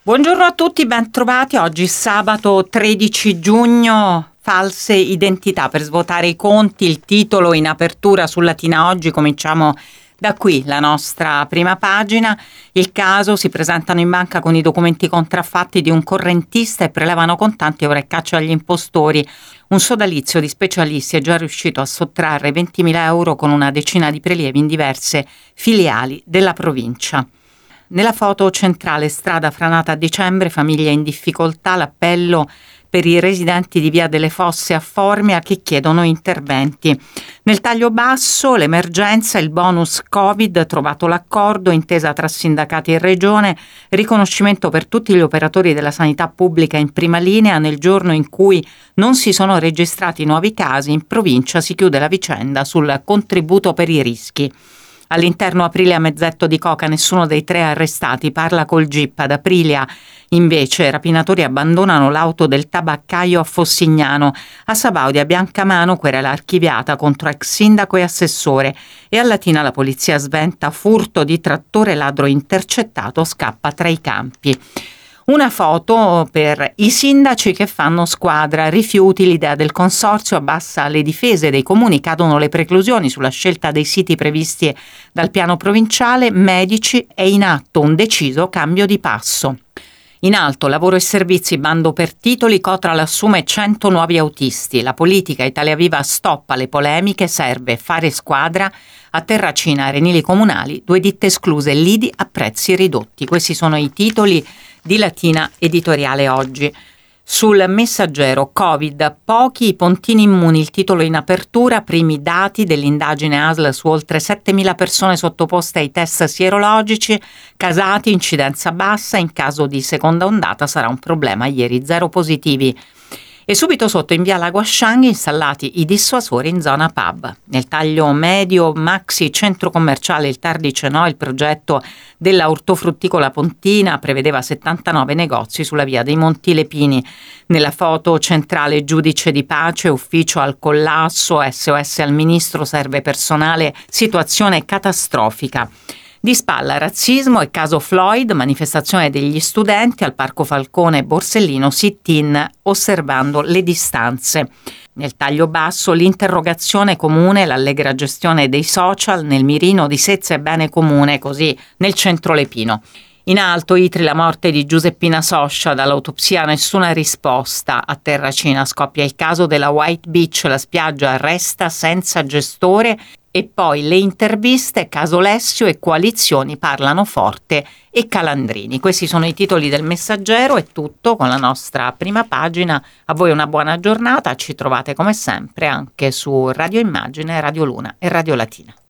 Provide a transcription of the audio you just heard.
Buongiorno a tutti, ben trovati. Oggi sabato 13 giugno, false identità per svuotare i conti, il titolo in apertura su Latina Oggi. Cominciamo da qui, la nostra prima pagina. Il caso: si presentano in banca con i documenti contraffatti di un correntista e prelevano contanti, ora è caccia agli impostori. Un sodalizio di specialisti è già riuscito a sottrarre 20.000 euro con una decina di prelievi in diverse filiali della provincia. Nella foto centrale, strada franata a dicembre, famiglia in difficoltà, l'appello per i residenti di Via delle Fosse a Formia che chiedono interventi. Nel taglio basso, l'emergenza, il bonus Covid, trovato l'accordo, intesa tra sindacati e regione, riconoscimento per tutti gli operatori della sanità pubblica in prima linea. Nel giorno in cui non si sono registrati nuovi casi, in provincia si chiude la vicenda sul contributo per i rischi. All'interno Aprilia mezzetto di coca, nessuno dei 3 arrestati parla col GIP. Ad Aprilia invece rapinatori abbandonano l'auto del tabaccaio a Fossignano. A Sabaudia Biancamano querela archiviata contro ex sindaco e assessore, e a Latina la polizia sventa furto di trattore, ladro intercettato scappa tra i campi. Una foto per i sindaci che fanno squadra. Rifiuti l'idea del consorzio, abbassa le difese dei comuni, cadono le preclusioni sulla scelta dei siti previsti dal piano provinciale. Medici, è in atto un deciso cambio di passo. In alto, lavoro e servizi, bando per titoli, Cotral assume 100 nuovi autisti. La politica, Italia Viva stoppa le polemiche, serve fare squadra. A Terracina, arenili comunali, 2 ditte escluse, lidi a prezzi ridotti. Questi sono i titoli di Latina Editoriale oggi. Sul Messaggero, Covid, pochi i pontini immuni, il titolo in apertura, primi dati dell'indagine ASL su oltre 7.000 persone sottoposte ai test sierologici, casati, incidenza bassa, in caso di seconda ondata sarà un problema, ieri 0 positivi. E subito sotto, in via Lago Ascianghi, installati i dissuasori in zona pub. Nel taglio medio, Maxi centro commerciale, il TAR dice no, il progetto della ortofrutticola pontina prevedeva 79 negozi sulla via dei Monti Lepini. Nella foto centrale, giudice di pace, ufficio al collasso, SOS al ministro, serve personale, situazione catastrofica. Di spalla razzismo e caso Floyd, manifestazione degli studenti al Parco Falcone Borsellino, sit-in osservando le distanze. Nel taglio basso, l'interrogazione comune, l'allegra gestione dei social, nel mirino di Sezza e bene comune, così nel centro lepino. In alto, Itri, la morte di Giuseppina Soscia, dall'autopsia nessuna risposta. A Terracina scoppia il caso della White Beach, la spiaggia resta senza gestore. E poi le interviste, caso Lessio e coalizioni, parlano Forte e Calandrini. Questi sono i titoli del Messaggero. È tutto con la nostra prima pagina. A voi una buona giornata, ci trovate come sempre anche su Radio Immagine, Radio Luna e Radio Latina.